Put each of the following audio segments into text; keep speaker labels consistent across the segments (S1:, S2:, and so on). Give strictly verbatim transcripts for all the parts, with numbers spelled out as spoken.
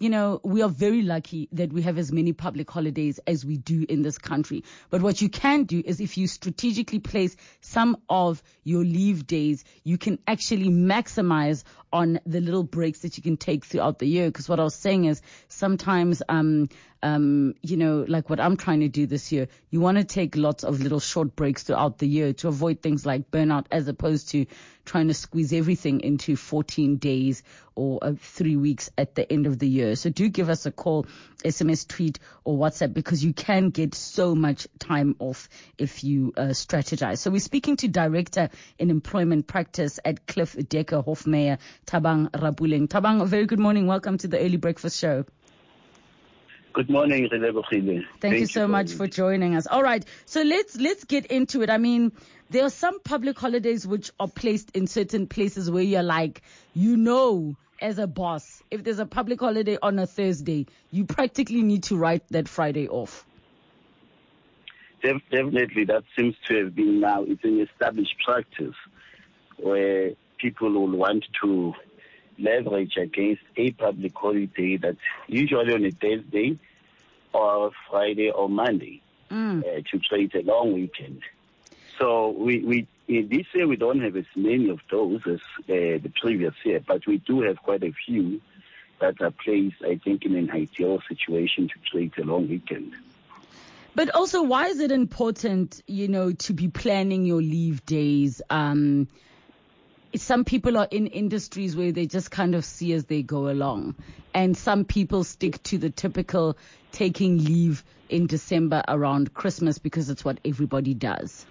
S1: you know, we are very lucky that we have as many public holidays as we do in this country. But what you can do is if you strategically place some of your leave days, you can actually maximize on the little breaks that you can take throughout the year. Because what I was saying is sometimes, um, um, you know, like what I'm trying to do this year, you want to take lots of little short breaks throughout the year to avoid things like burnout, as opposed to trying to squeeze everything into fourteen days or uh, three weeks at the end of the year. So do give us a call, S M S, tweet, or WhatsApp, because you can get so much time off if you uh, strategize. So we're speaking to Director in Employment Practice at Cliff Decker Hofmeyr, Thabang Rapuleng. Thabang, a very good morning. Welcome to the Early Breakfast Show.
S2: Good morning, Thank,
S1: Thank,
S2: Thank
S1: you so much for joining us. All right, so let's let's get into it. I mean, there are some public holidays which are placed in certain places where you're like, you know, as a boss, if there's a public holiday on a Thursday, you practically need to write that Friday off.
S2: Definitely, that seems to have been now, it's an established practice where people will want to leverage against a public holiday that's usually on a Thursday or Friday or Monday mm. uh, to create a long weekend. So we, we in this year we don't have as many of those as uh, the previous year, but we do have quite a few that are placed, I think, in an ideal situation to create a long weekend.
S1: But also, why is it important, you know, to be planning your leave days? Um, Some people are in industries where they just kind of see as they go along. And some people stick to the typical taking leave in December around Christmas because it's what everybody does.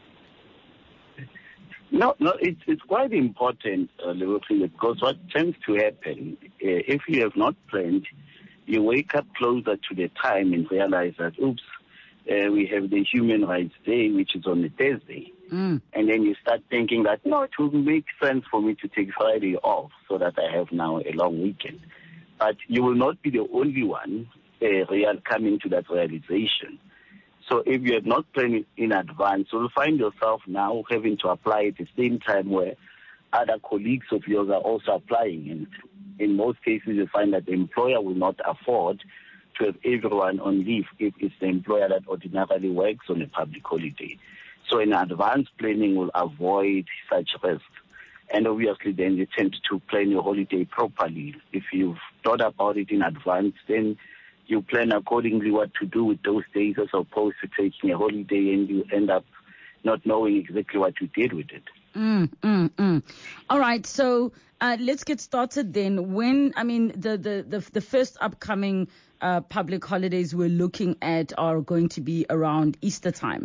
S2: No, no, it's, it's quite important, uh, because what tends to happen, uh, if you have not planned, you wake up closer to the time and realize that, oops, uh, we have the Human Rights Day, which is on a Thursday. Mm. And then you start thinking that, no, it would make sense for me to take Friday off so that I have now a long weekend. But you will not be the only one uh, real coming to that realization. So if you have not planned in advance, you'll find yourself now having to apply at the same time where other colleagues of yours are also applying. And in most cases, you find that the employer will not afford to have everyone on leave if it's the employer that ordinarily works on a public holiday. So in advance planning will avoid such risks. And obviously then you tend to plan your holiday properly. If you've thought about it in advance, then you plan accordingly what to do with those days as opposed to taking a holiday and you end up not knowing exactly what you did with it.
S1: Mm, mm, mm. All right, so uh, let's get started then. When, I mean, the, the, the, the first upcoming uh, public holidays we're looking at are going to be around Easter time.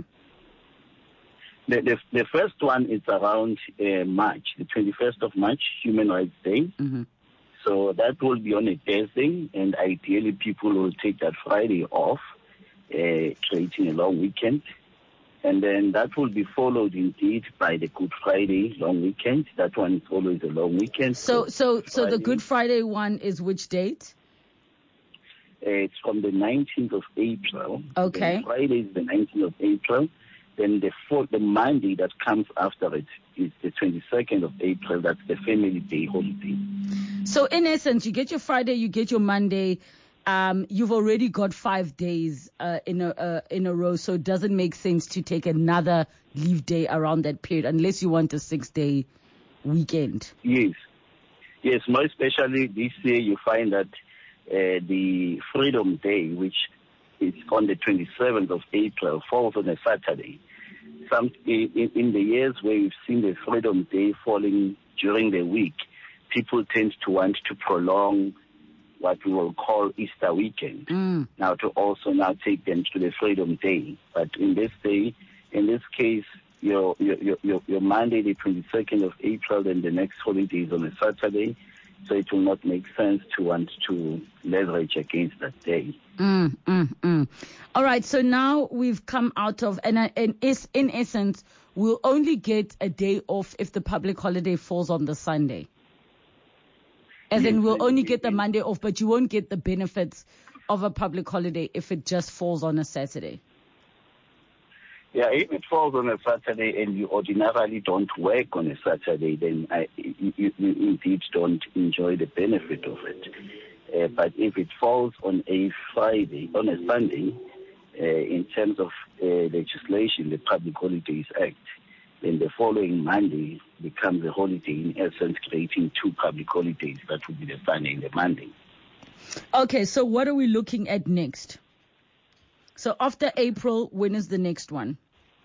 S2: The, the, the first one is around uh, March, the twenty-first of March, Human Rights Day. Mm-hmm. So that will be on a Thursday, and ideally people will take that Friday off, uh, creating a long weekend. And then that will be followed indeed by the Good Friday long weekend. That one is always a long weekend.
S1: So, so, so the Good Friday one is which date?
S2: Uh, it's from the nineteenth of April.
S1: Okay.
S2: Then Friday is the nineteenth of April. Then the fourth, the Monday that comes after it is the twenty-second of April. That's the Family Day holiday.
S1: So in essence, you get your Friday, you get your Monday. Um, you've already got five days uh, in a uh, in a row, so it doesn't make sense to take another leave day around that period unless you want a six-day weekend.
S2: Yes, yes. More especially this year, you find that uh, the Freedom Day, which is on the twenty-seventh of April, falls on a Saturday. Some in, in the years where we've seen the Freedom Day falling during the week, people tend to want to prolong what we will call Easter weekend. Mm. Now to also now take them to the Freedom Day. But in this day, in this case, your your your, your Monday, the twenty-second of April, and the next holiday is on a Saturday. So it will not make sense to want to leverage against that day.
S1: Mm, mm, mm. All right. So now we've come out of, and, and is in essence, we'll only get a day off if the public holiday falls on the Sunday. As yes, in, we'll only get the Monday off, but you won't get the benefits of a public holiday if it just falls on a Saturday.
S2: Yeah, if it falls on a Saturday and you ordinarily don't work on a Saturday, then I, you, you indeed don't enjoy the benefit of it. Uh, but if it falls on a Friday, on a Sunday, uh, in terms of uh, legislation, the Public Holidays Act, then the following Monday becomes a holiday, in essence creating two public holidays. That would be the Sunday and the Monday.
S1: Okay, so what are we looking at next? So after April, when is the next one?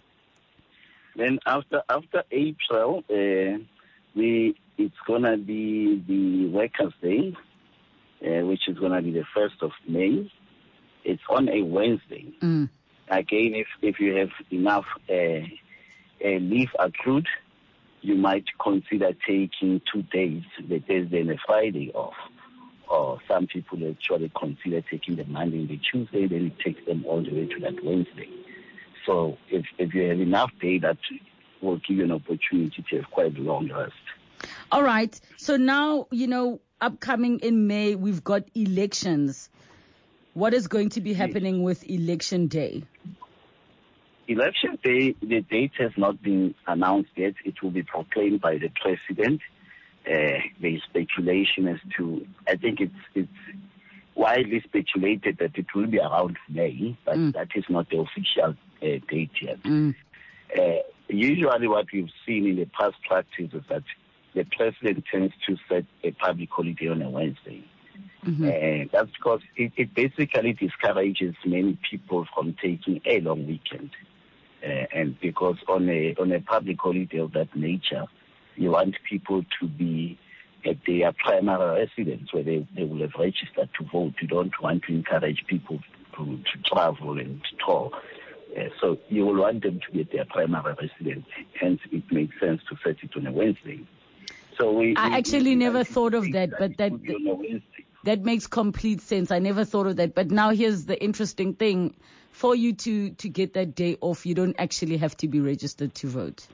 S2: Then after after April, uh, we it's gonna be the Workers' Day, uh, which is gonna be the first of May. It's on a Wednesday.
S1: Mm.
S2: Again, if if you have enough uh, uh, leave accrued, you might consider taking two days, the Thursday and the Friday off. Or some people actually consider taking the Monday and the Tuesday, then it takes them all the way to that Wednesday. So if, if you have enough day, that will give you an opportunity to have quite a long rest.
S1: All right. So now, you know, upcoming in May, we've got elections. What is going to be happening yes. with Election Day?
S2: Election Day, the date has not been announced yet. It will be proclaimed by the president. Uh, there is speculation as to, I think it's it's widely speculated that it will be around May, but mm. that is not the official uh, date yet.
S1: Mm.
S2: Uh, usually what we've seen in the past practice is that the president tends to set a public holiday on a Wednesday.
S1: Mm-hmm.
S2: Uh, that's because it, it basically discourages many people from taking a long weekend. Uh, and because on a on a public holiday of that nature, you want people to be at their primary residence where they, they will have registered to vote. You don't want to encourage people to, to travel and to tour. Uh, so you will want them to be at their primary residence. Hence, it makes sense to set it on a Wednesday. So we,
S1: I
S2: we,
S1: actually
S2: we
S1: never thought of that,
S2: that
S1: but that that makes complete sense. I never thought of that. But now here's the interesting thing. For you to, to get that day off, you don't actually have to be registered to vote.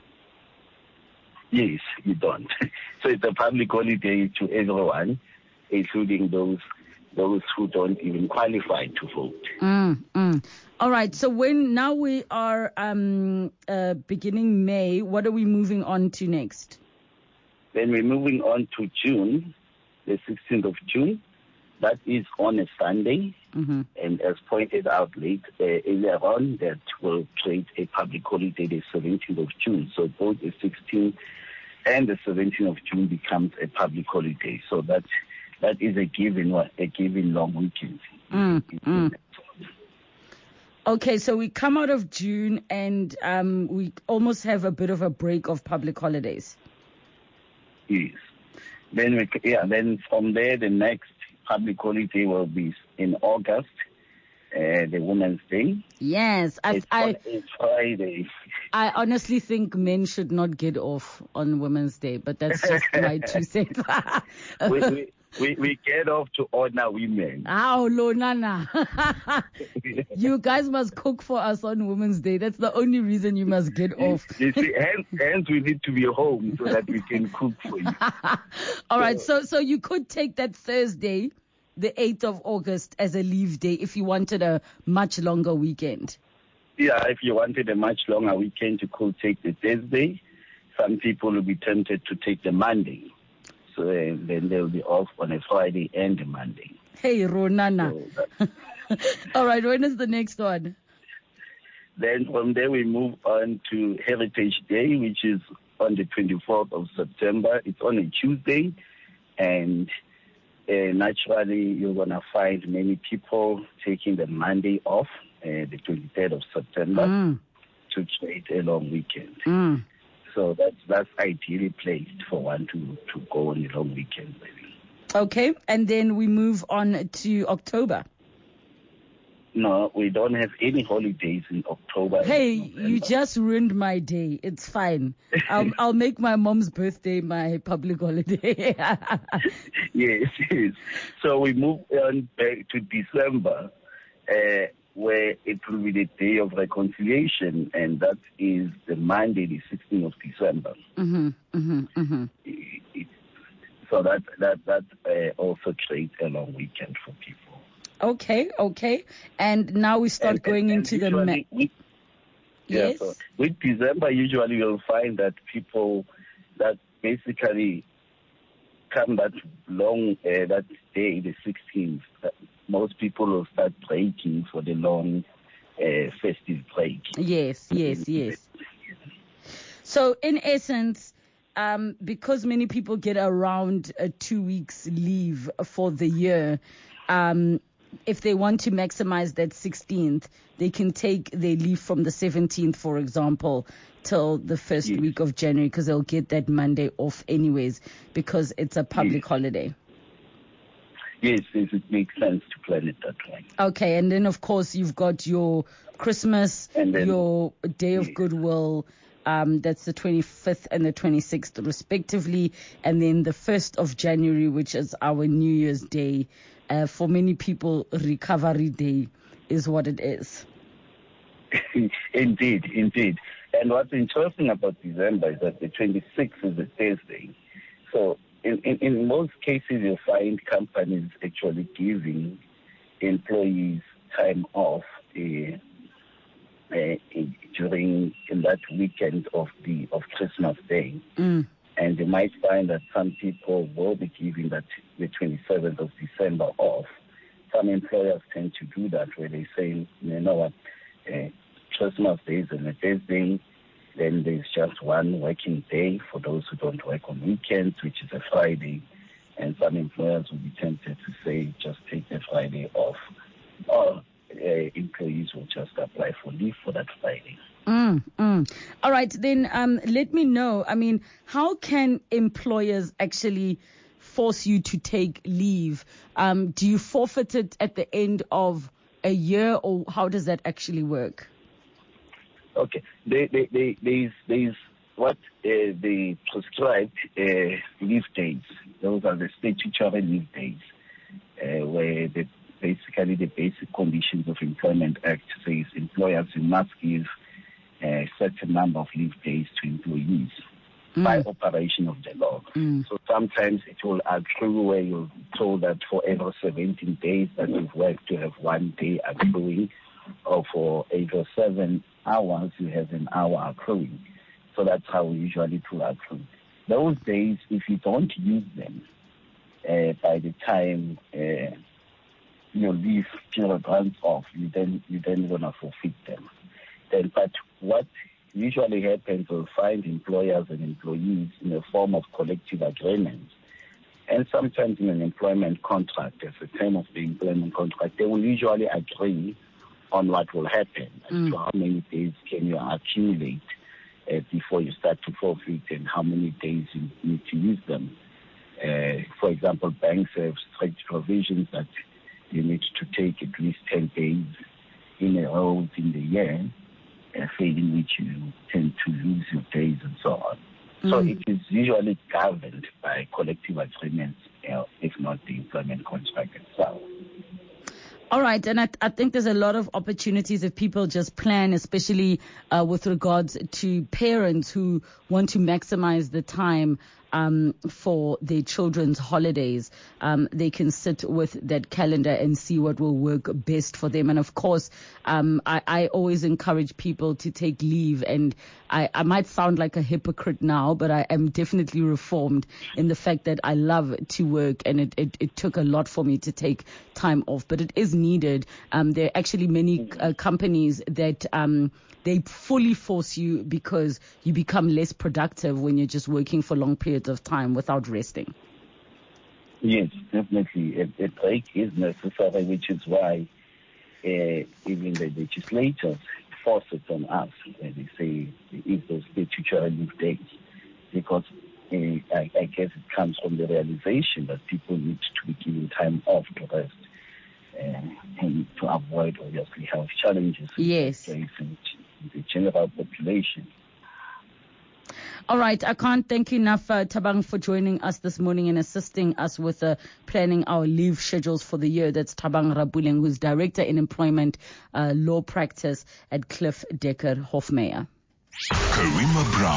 S2: Yes, you don't. So it's a public holiday to everyone, including those those who don't even qualify to vote.
S1: Mm, mm. All right. So when now we are um, uh, beginning May, what are we moving on to next?
S2: Then we're moving on to June, the sixteenth of June. That is on a Sunday.
S1: Mm-hmm.
S2: And as pointed out late uh, earlier on, that will create a public holiday the seventeenth of June. So both the sixteenth and the seventeenth of June becomes a public holiday. So that that is a given a given long weekend.
S1: Mm, mm. Okay, so we come out of June and um, we almost have a bit of a break of public holidays.
S2: Yes. Then we yeah. Then from there, the next public holiday will be in August, uh, the Women's Day.
S1: Yes, I,
S2: it's
S1: I,
S2: it's Friday.
S1: I honestly think men should not get off on Women's Day, but that's just my two cents.
S2: we, we, we, we get off to honor women.
S1: Oh, lo, nana. You guys must cook for us on Women's Day. That's the only reason you must get off.
S2: You see, hence, hence we need to be home so that we can cook for you.
S1: All so, right, so so you could take that Thursday, the eighth of August, as a leave day if you wanted a much longer weekend.
S2: Yeah, if you wanted a much longer weekend, you could take the Thursday. Some people will be tempted to take the Monday. So uh, then they'll be off on a Friday and a Monday.
S1: Hey, Ronana. So all right, when is the next one?
S2: Then from there we move on to Heritage Day, which is on the twenty-fourth of September. It's on a Tuesday, and uh, naturally you're going to find many people taking the Monday off, uh, the twenty-third of September,
S1: mm.
S2: to create a long weekend.
S1: Mm.
S2: So that's that's ideally placed for one to, to go on a long weekend. Maybe.
S1: Okay, and then we move on to October.
S2: No, we don't have any holidays in October.
S1: Hey, you just ruined my day. It's fine. I'll I'll make my mom's birthday my public holiday.
S2: Yes, yes. So we move on back to December, uh, where it will be the day of reconciliation, and that is the Monday, the sixteenth of December.
S1: Mm-hmm, mm-hmm, mm-hmm.
S2: It, it, so that that that uh, also creates a long weekend for people.
S1: Okay, okay. And now we start
S2: and,
S1: going
S2: and,
S1: into
S2: and
S1: the... Ma-
S2: we, yeah,
S1: yes?
S2: So with December, usually you'll find that people that basically come that long, uh, that day, the sixteenth, uh, most people will start breaking for the long uh, festive break.
S1: Yes, yes, yes. So in essence, um, because many people get around uh, two weeks leave for the year, um, if they want to maximize that sixteenth, they can take their leave from the seventeenth, for example, till the first
S2: Yes.
S1: week of January, because they'll get that Monday off anyways, because it's a public
S2: Yes.
S1: holiday.
S2: Yes, yes, it makes sense to plan it that way.
S1: Okay, and then of course you've got your Christmas,
S2: And then-
S1: your Day of
S2: Yes.
S1: Goodwill, um, that's the twenty-fifth and the twenty-sixth respectively, and then the first of January, which is our New Year's Day. Uh, for many people, Recovery Day is what it is.
S2: Indeed, indeed. And what's interesting about December is that the twenty-sixth is a Thursday. So in, in, in most cases, you'll find companies actually giving employees time off uh, uh, during in that weekend of the of Christmas Day.
S1: Mm.
S2: And you might find that some people will be giving that the twenty-seventh of December off. Some employers tend to do that, where they say, you know what, uh, Christmas Day is on a Thursday, then there's just one working day for those who don't work on weekends, which is a Friday. And some employers will be tempted to say, just take the Friday off. Or uh, employees will just apply for leave for that Friday.
S1: Mm, mm. All right, then um, let me know. I mean, how can employers actually force you to take leave? Um, do you forfeit it at the end of a year, or how does that actually work?
S2: Okay, they, they, they, there's, there's what uh, they prescribed uh, leave days. Those are the statutory leave days, uh, where the, basically the basic conditions of Employment Act says employers you must give a certain number of leave days to employees mm. by operation of the law.
S1: Mm.
S2: So sometimes it will accrue where you're told that for every seventeen days that you've worked, to have one day accruing, or for every seven hours, you have an hour accruing. So that's how we usually do accrue. Those days, if you don't use them, uh, by the time uh, your leave period runs off, you then you then gonna forfeit them. Then, but what usually happens, we'll find employers and employees in a form of collective agreements, and sometimes in an employment contract, as the term of the employment contract, they will usually agree on what will happen, mm. as to how many days can you accumulate uh, before you start to forfeit, and how many days you need to use them. Uh, for example, banks have strict provisions that you need to take at least ten days in a row in the year, uh, failing which you tend to lose your days and so on. Mm. So it is usually governed by collective agreements, uh, if not the employment contract itself.
S1: All right, and I, I think there's a lot of opportunities if people just plan, especially uh, with regards to parents who want to maximize the time um, for their children's holidays. Um, they can sit with that calendar and see what will work best for them. And of course, um, I, I always encourage people to take leave. And I, I might sound like a hypocrite now, but I am definitely reformed in the fact that I love to work, and it, it, it took a lot for me to take time off, but it is needed. Um, there are actually many uh, companies that um, they fully force you, because you become less productive when you're just working for long periods of time without resting.
S2: Yes, definitely. A, a break is necessary, which is why uh, even the legislators force it on us. When they say if those statutory leave days, because uh, I, I guess it comes from the realization that people need to be given time off to rest. Uh, and to avoid, obviously, health challenges
S1: yes.
S2: in the general population.
S1: All right. I can't thank you enough, uh, Thabang, for joining us this morning and assisting us with uh, planning our leave schedules for the year. That's Thabang Rapuleng, who's Director in Employment uh, Law Practice at Cliff Decker Hofmeyr.
S3: Karima Brown.